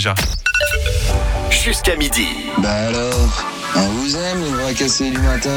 déjà. Jusqu'à midi. Bah alors, on vous aime les bras cassés du matin.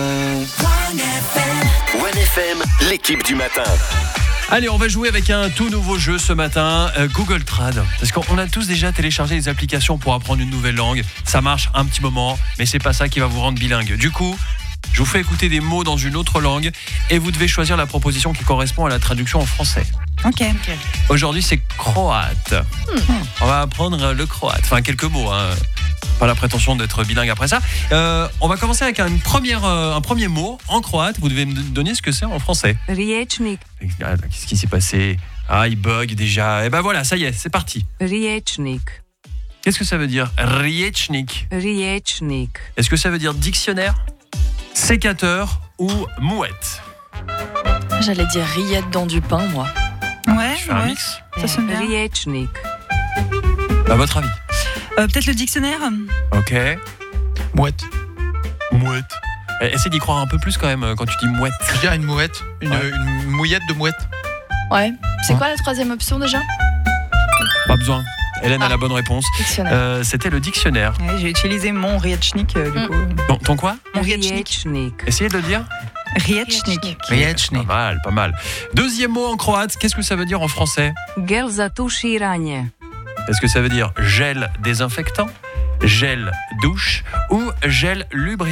1FM, l'équipe du matin. Allez, on va jouer avec un tout nouveau jeu ce matin, Google Trad. Parce qu'on a tous déjà téléchargé des applications pour apprendre une nouvelle langue. Ça marche un petit moment, mais c'est pas ça qui va vous rendre bilingue. Du coup, je vous fais écouter des mots dans une autre langue et vous devez choisir la proposition qui correspond à la traduction en français. Ok. Aujourd'hui, c'est croate. On va apprendre le croate. Enfin, quelques mots, hein. Pas la prétention d'être bilingue après ça. On va commencer avec un premier mot en croate. Vous devez me donner ce que c'est en français. Riječnik. Qu'est-ce qui s'est passé ? Ah, il bug déjà. Et ben voilà, ça y est, c'est parti. Riječnik. Qu'est-ce que ça veut dire ? Riječnik. Riječnik. Est-ce que ça veut dire dictionnaire, sécateur ou mouette ? J'allais dire rillette dans du pain, moi. Ouais, Je fais un mix. ça sonne bien. Riječnik. À votre avis ? Peut-être le dictionnaire. Ok. Mouette. Mouette. Essaye d'y croire un peu plus quand même quand tu dis mouette. Je dirais une mouette. Une mouillette de mouette. Ouais. C'est quoi la troisième option déjà ? Pas besoin. Hélène a la bonne réponse. Dictionnaire. C'était le dictionnaire. Ouais, j'ai utilisé mon Riječnik du coup. Ton quoi ? Mon Riječnik. Riječnik. Essayez de le dire. Riječnik. Pas mal. Deuxième mot en croate, qu'est-ce que ça veut dire en français ? Gel za tuširanje. Est-ce que ça veut dire gel désinfectant, gel douche ou gel lubrifiant ?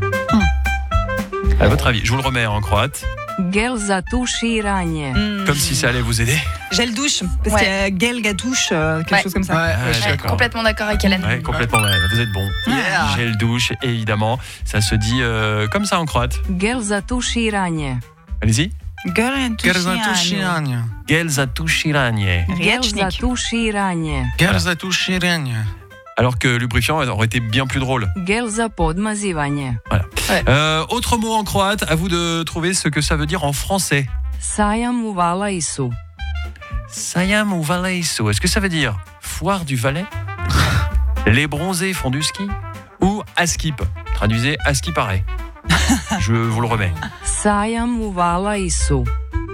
À votre avis, je vous le remets en croate, Gel za tuširanje. comme si ça allait vous aider. Gel douche, parce qu'il y a gel gadouche, quelque Ouais. chose comme ça. Ouais, je suis Ouais, d'accord. complètement d'accord avec Hélène. Ouais, complètement, ouais, vous êtes bon. Yeah. Gel douche, évidemment, ça se dit comme ça en croate. Gel za tuširanje. Allez-y. Gel Gerzatuširanje. Gel za tuširanje. Gel za Riječnik. tuširanje. Gerzatuširanje. Alors que lubrifiant aurait été bien plus drôle. Gel za podmazivanje. Autre mot en croate, à vous de trouver ce que ça veut dire en français. Sajam u Valaisu. Sajam u Valaisu, est-ce que ça veut dire foire du Valais ? Les bronzés font du ski ? Ou Askip ? Traduisez Askipare. Je vous le remets. Sajam u Valaisu.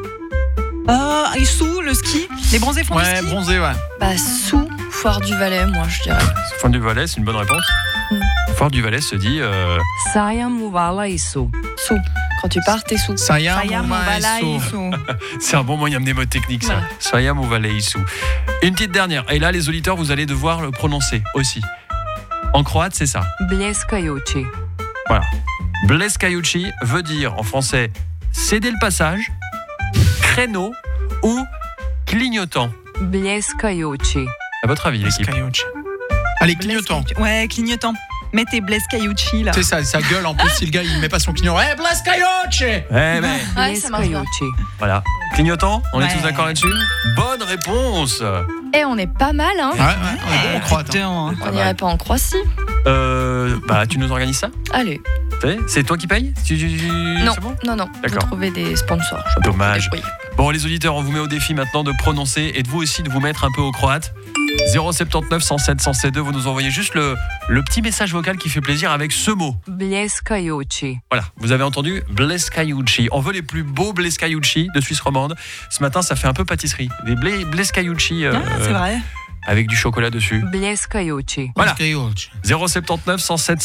Issou, le ski. Les bronzés font du Ouais, ski. bronzé, ouais. Bah, sous Foire du Valais, moi, je dirais. Foire du Valais, c'est une bonne réponse. Foire du Valais se dit Sajam u Valaisu. Sous. Quand tu pars, t'es sous. Sayam Sayam u Valaisu. c'est un bon moyen des mots techniques ça. Voilà. Sajam u Valaisu. Une petite dernière, et là les auditeurs vous allez devoir le prononcer aussi. En croate c'est ça. Bljeskajući. Voilà. Bleskajući veut dire en français céder le passage, créneau ou clignotant. Bljeskajući. À votre avis l'équipe ? Bleskajući. Allez, clignotant. Ouais, clignotant. Mettez Bljeskajući là. C'est ça, ça gueule en plus si le gars il met pas son clignotant. Eh, Bleskajući. Eh ben, Ouais, ça marche bien. Bljeskajući. voilà. Clignotant, on est Ouais. tous d'accord là-dessus ? Bonne réponse. Et on est pas mal, hein. Ouais, on est bon en croate. Putain. On n'irait pas en Croatie. Tu nous organises ça ? Allez. C'est toi qui payes ? Non, C'est bon ? non. Vous D'accord. trouvez des sponsors. Je peux Dommage. me débrouiller. Bon, les auditeurs, on vous met au défi maintenant de prononcer et de vous aussi de vous mettre un peu au croate. 079 107 107 vous nous envoyez juste le petit message vocal qui fait plaisir avec ce mot. Bljeskajući. Voilà, vous avez entendu Bleskajući. On veut les plus beaux Bleskajući de Suisse romande. Ce matin, ça fait un peu pâtisserie. Des Bleskajući C'est vrai. avec du chocolat dessus. Bljeskajući. Voilà. Bleskajući. 079 107